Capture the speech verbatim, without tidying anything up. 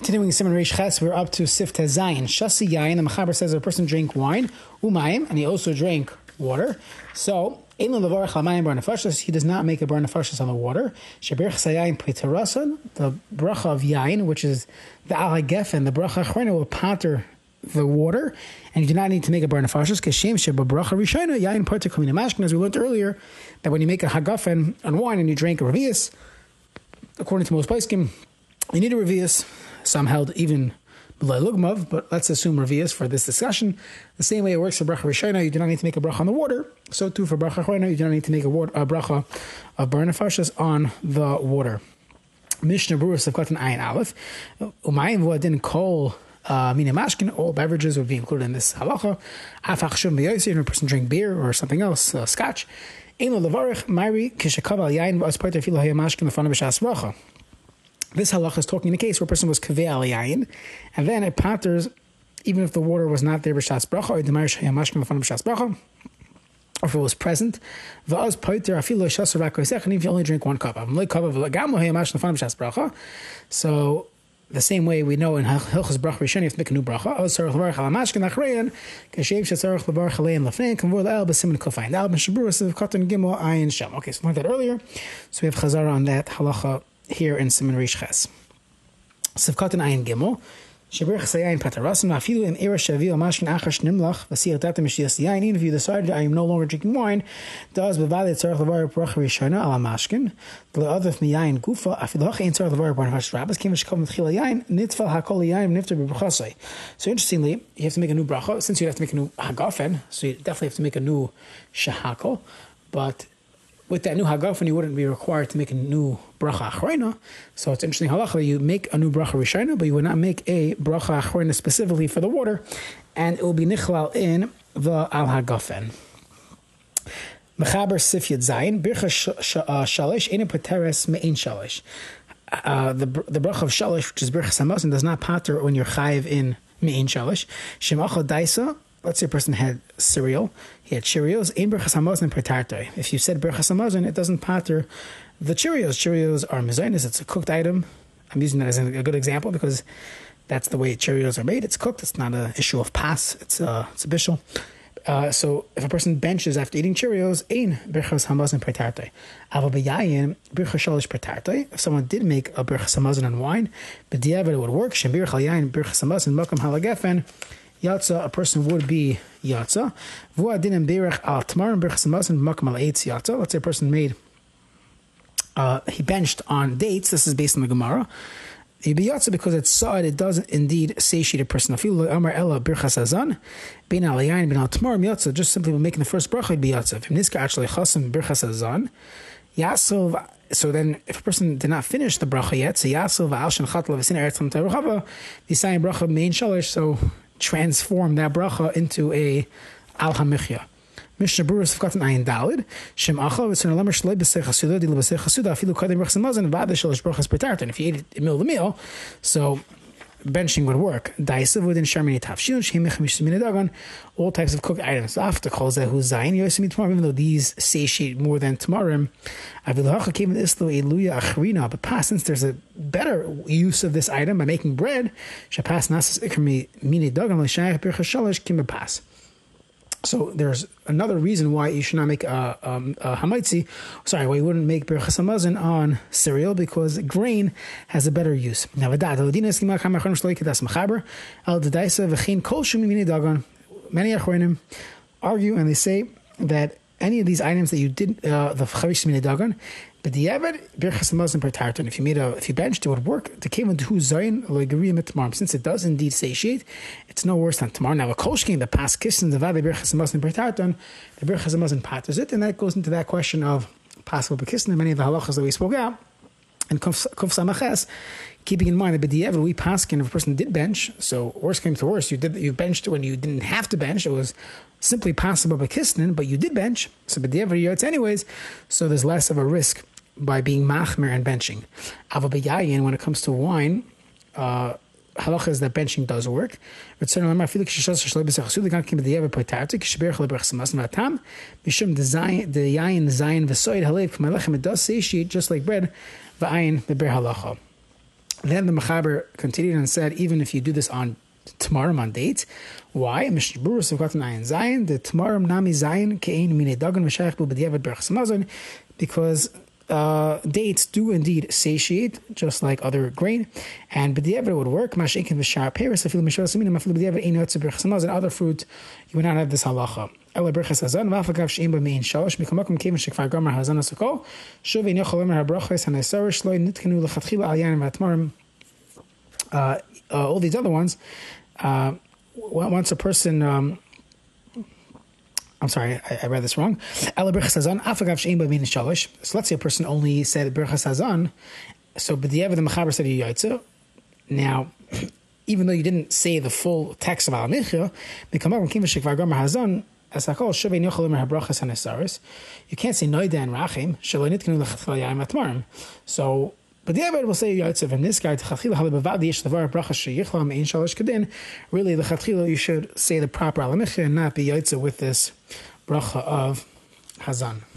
Continuing Simon Reish Ches, we're up to Sif Tezayin. Shasi Yayin, the Mechaber says that a person drank wine, umayim, and he also drank water. So, he does not make a bar nefashos on the water. The bracha of yayin, which is the al hagefen, the bracha achrona will pater the water, and you do not need to make a bar nefashos. Kashem sheba bracha rishona yayin pater kamina mashkin, as we learned earlier, that when you make a hagafen on wine and you drink a revius, according to most poskim, you need a revius. Some held even b'lei lugmav, but let's assume revius for this discussion. The same way it works for bracha rishona, you do not need to make a bracha on the water. So too for bracha achrona, you do not need to make a, water, a bracha of bar nefashos on the water. Mishnah Berurah Sivkatan Ayin Aleph. Umayim v'adin kol mina mashkin. All beverages would be included in this halacha. Af achshum b'yoser, if a person drink beer or something else, uh, scotch. Ein lo levarich ma'iri kishakav al yayin v'as parter filo haya mashkin lefanav b'shas bracha. This halacha is talking in a case where a person was kaveh al yayin, and then it paters even if the water was not there b'shas bracha, or demarish haya mashkin lefanav b'shas bracha, or if it was present. V'az parter afilo shasar v'akoisech, and if you only drink one cup. So the same way we know in Hilchos Bracha Rishon you have to make a new bracha. Okay, so we learned that earlier. So we have Chazara on that halacha here in Siman Reish Ches. Sivkatan Ayin Gimel. Even if you decided I am no longer drinking wine, does bevali tzarich levar bracha rishona ala mashkin, le'adif miyayin gufa afiloch ein tzarich levar bracha rabbis came v'shkav mitchila yayin nitfal hakol yayin nifter b'brachasei. So interestingly, you have to make a new bracha. Since you have to make a new hagafen, so you definitely have to make a new shahakol. But with that new hagafen, you wouldn't be required to make a new bracha achrona. So it's interesting halacha. You make a new bracha rishona, but you would not make a bracha achrona specifically for the water, and it will be nichlal in the al hagafen. Mechaber Sif Yud Zayin bircha shalish ena pateres me'in shalish. The the bracha of shalish, which is bircha samazon, does not pater when you're chayiv in me'in shalish. Shemacha daisa. Let's say a person had cereal, he had Cheerios. Ein birchas hamazon patartoi. If you said birchas hamazon, it doesn't pater the Cheerios. Cheerios are mezainis. It's a cooked item. I'm using that as a good example because that's the way Cheerios are made. It's cooked. It's not an issue of pas. It's a it's a bishul. Uh, so if a person benches after eating Cheerios, ein birchas hamazon patartoi. Ava b'yayin birchas shalish patartoi. If someone did make a birchas hamazon on wine, b'diavad it would work. Shem birchal yayin birchas hamazon makam halagefen. Yatza, a person would be Yatza. Let's say a person made, uh, he benched on dates. This is based on the Gemara. He'd be Yatza because it's sa'ad, it does indeed satiate a person. Just simply by making the first bracha, he'd be Yatza. Yasov. So then, if a person did not finish the bracha yet, so Yasov v'alshen chatla v'sin eretzam teruchava, v'yisayim bracha mein shalish, so transform that bracha into a al hamichya. Mishnah Berurah Sivkatan Ayin Dalid Shem Achal v'tzon alamer shloi b'sei chasuda di l'b'sei chasuda afilu kadem brachas hamazon v'ada shalish brachas pertartan. If you ate it in the middle of the meal, so benching would work. Daisav within sharmini tafshilun sheimich mishmini dagan, all types of cooked items. After calls that who's zayin yosemi tamarim, even though these satiate more than tamarim. Avilacha came with islo eluya achrina, but past since there's a better use of this item by making bread, shapas nasas ikrmi mini dagan l'shayach birchas shalish kim pass. So there's another reason why you should not make a, um, a hamaitzi. Sorry, why you wouldn't make birchas hamazon on cereal, because grain has a better use. Now, many achronim argue and they say that any of these items that you did, uh, the chavish mini dagan, but the avid birchas hamazon per tartan, if you made a, if you benched, it would work. The came into zayin loigariyim tomorrow, since it does indeed satiate, it's no worse than tomorrow. Now a kolshkin, the pas kissin, the vade birchas hamazon per tartan, the birchas hamazon paters it, and that goes into that question of possible bekissin and many of the halachas that we spoke out. And kuf samaches, keeping in mind that b'diavad we paskin, if a person did bench, so worst came to worst, you did you benched when you didn't have to bench, it was simply possible b'kisnin, but you did bench, so b'diavad yotz anyways, so there's less of a risk by being machmer and benching. Ava b'yayin, when it comes to wine, uh, halacha is that benching does work. The yayin zayin v'soid halev k'malachem, it does satiate just like bread. V'ayin beber halacha. Then the Mechaber continued and said, even if you do this on Tamarim on date, why? Mishnah Berurah have gotten Ayin Zayin, the Tamarim Nami Zayin, Kein Mine Dagan V'Shayach Bu B'Diavad Berachas Mazon, because uh, dates do indeed satiate, just like other grain, and B'Diavad would work. Mashenkin V'Shar Peres, Afil Mishra Samina, Afil B'Diavad Ein Yotze Berachas Mazon, other fruit, you would not have this halacha. Ela Berachas Hazan, V'Afagav She'im B'Mein Shalosh, Mikomakom Kevin Shekvar Gomer Hazan Asukol, Shuv Ein Yochel Omer HaBrachas HaNesarish Lo Nitkenu L'Chatchila Al Yain V'Atmarim. Uh, uh, all these other ones, uh, once a person, um, I'm sorry, I, I read this wrong. So let's say a person only said Berachas Hazan, so but the Mechaber said Yaitza. Now, even though you didn't say the full text of Al Michya, Hazan, you can't say Noida and Rachim, so but the Abed will say Yaitzev, and this guy, really, the Chatchila, you should say the proper Alamicha and not be Yaitzev with this bracha of Hazan.